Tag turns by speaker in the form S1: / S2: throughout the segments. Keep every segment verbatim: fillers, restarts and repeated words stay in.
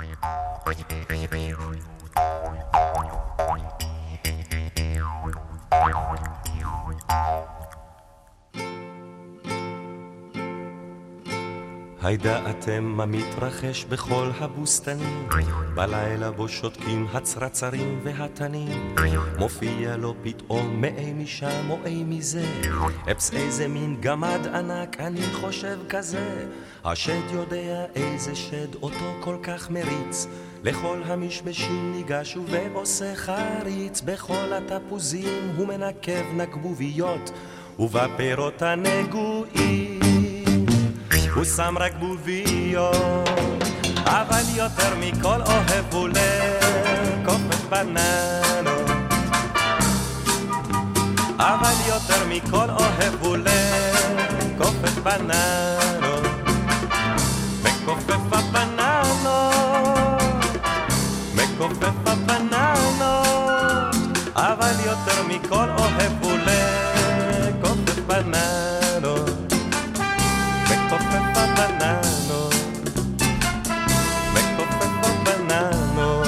S1: הידעתם מה מתרחש בכל הבוסתנים, בלילה בו שותקים הצרצרים והתנים, מופיע לו פתאום מאי משם או אי מזה, אפס איזה מין גמד ענק אני חושב כזה, השד יודע איזה שד אותו כל כך מריץ, לכל המשמשים ניגש ועושה חריץ, בכל התפוזים הוא מנקב נקבוביות, ובפירות הנגועים הוא שם רק בוביות, אבל יותר מכל אוהב הוא לקופת בננות, אבל יותר מכל אוהב הוא לקופת בננות, מקופף הבננות, מקופף הבננות, אבל יותר מכל אוהב הוא לקופף בננות, מקופף הבננות, מקופף הבננות.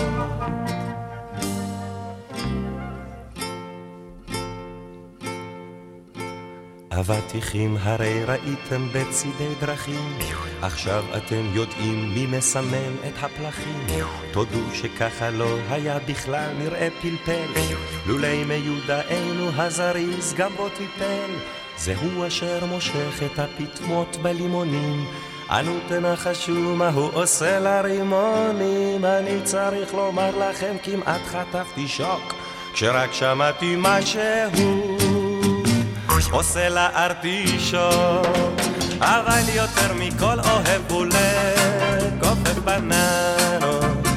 S1: אבטיחים הרי ראיתם בצידי דרכים, עכשיו אתם יודעים מי מסמן את הפלחים, תודו שככה לא היה בכלל נראה פלפל, לולי מיודענו הזריז גם בו טיפל, זהו אשר מושך את הפטמות בלימונים, אנו תנחשו מה הוא עושה לרימונים, אני צריך לומר לכם כמעט חטפתי שוק, כשרק שמעתי מה שהוא עושה לארטישוק, אבל יותר מכל אוהב הוא לקופף בננות,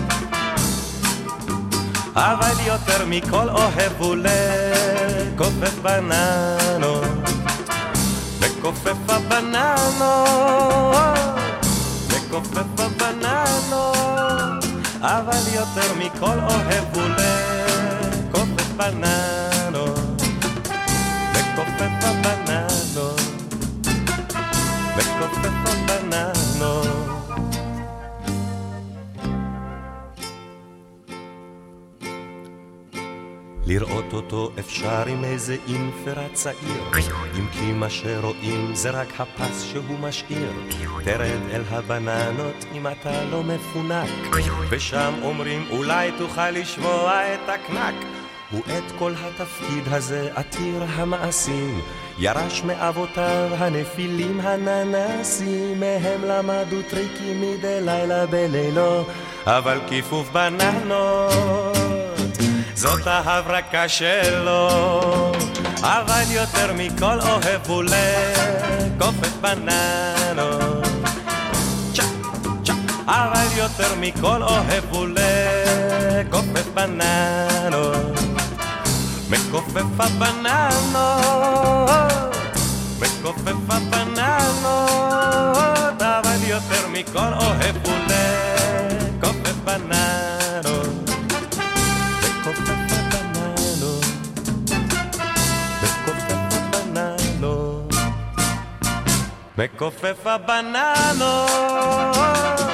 S1: אבל יותר מכל אוהב הוא לקופף בננות, מקופף הבננות, מקופף הבננות, אבל יותר מכל אוהב הוא לקופף בננות, מקופף הבננות, מקופף הבננות. לראות אותו אפשר עם איזה אינפרה צעיר, אם כי מה שרואים זה רק הפס שהוא משאיר, תרד אל הבננות אם אתה לא מפונק, ושם אומרים אולי תוכל לשמוע את הקנק, ואת כל התפקיד הזה עתיר המעשים, ירש מאבותיו הנפילים הננסים, מהם למדו טריקים מדי לילה בלילו, אבל כיפוף בננות זאת ההברקה שלו, אבל יותר מכל אוהב הוא לקופף בננות, צ'ה, צ'ה, אבל יותר מכל אוהב הוא לקופף בננות, מקופף הבננות, מקופף הבננות, אבל יותר מכל אוהב הוא לקופף בננות, מקופף הבננות, מקופף הבננות, מקופף הבננות.